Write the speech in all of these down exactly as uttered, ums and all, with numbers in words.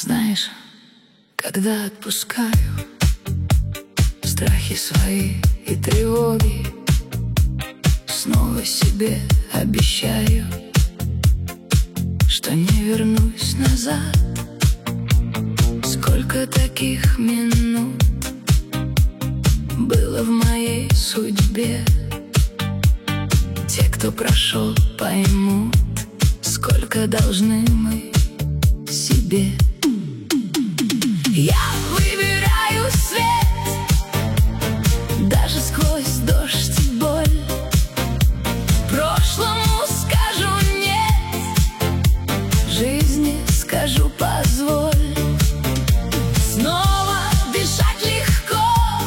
Знаешь, когда отпускаю страхи свои и тревоги, снова себе обещаю, что не вернусь назад. Сколько таких минут было в моей судьбе. Те, кто прошел, поймут, сколько должны мы себе. Я выбираю свет, даже сквозь дождь и боль. Прошлому скажу нет, жизни скажу позволь. Снова дышать легко,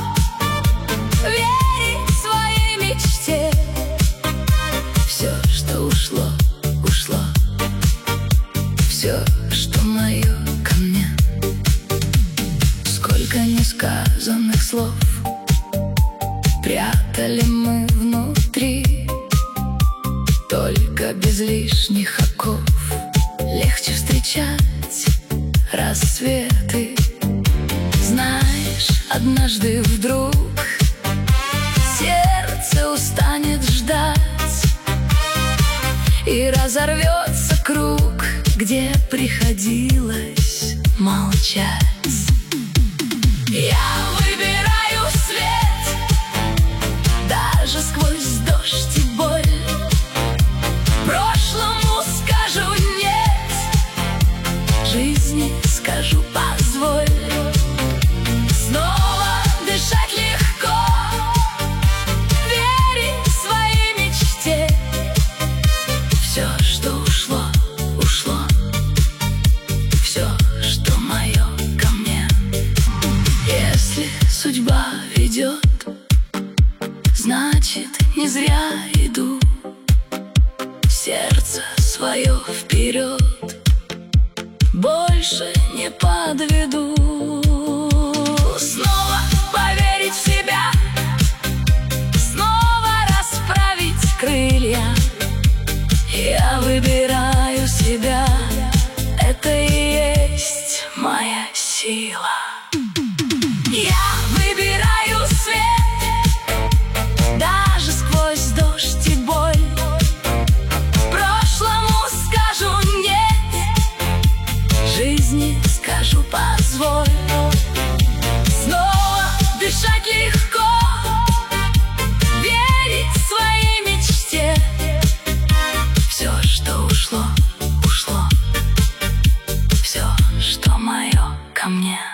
верить своей мечте. Все, что ушло, ушло, все, что мое, ко мне. Сколько несказанных слов прятали мы внутри, только без лишних оков легче встречать рассветы. Знаешь, однажды вдруг сердце устанет ждать, и разорвется круг, где приходилось молчать. Я выбираю свет, даже сквозь дождь и боль. Прошлому скажу нет, жизни скажу позволь. Снова дышать легко, верить своей мечте. Все, что ушло, ушло, все, что мое, ко мне. Если судьба ведет, значит, не зря иду. Сердце свое вперед, больше не подведу. Снова поверить в себя, снова расправить крылья. Я выбираю себя, это и есть моя сила. Я выбираю свет, даже сквозь дождь и боль. Прошлому скажу нет, жизни скажу позволь. Снова дышать легко, верить своей мечте. Все, что ушло, ушло, все, что мое, ко мне.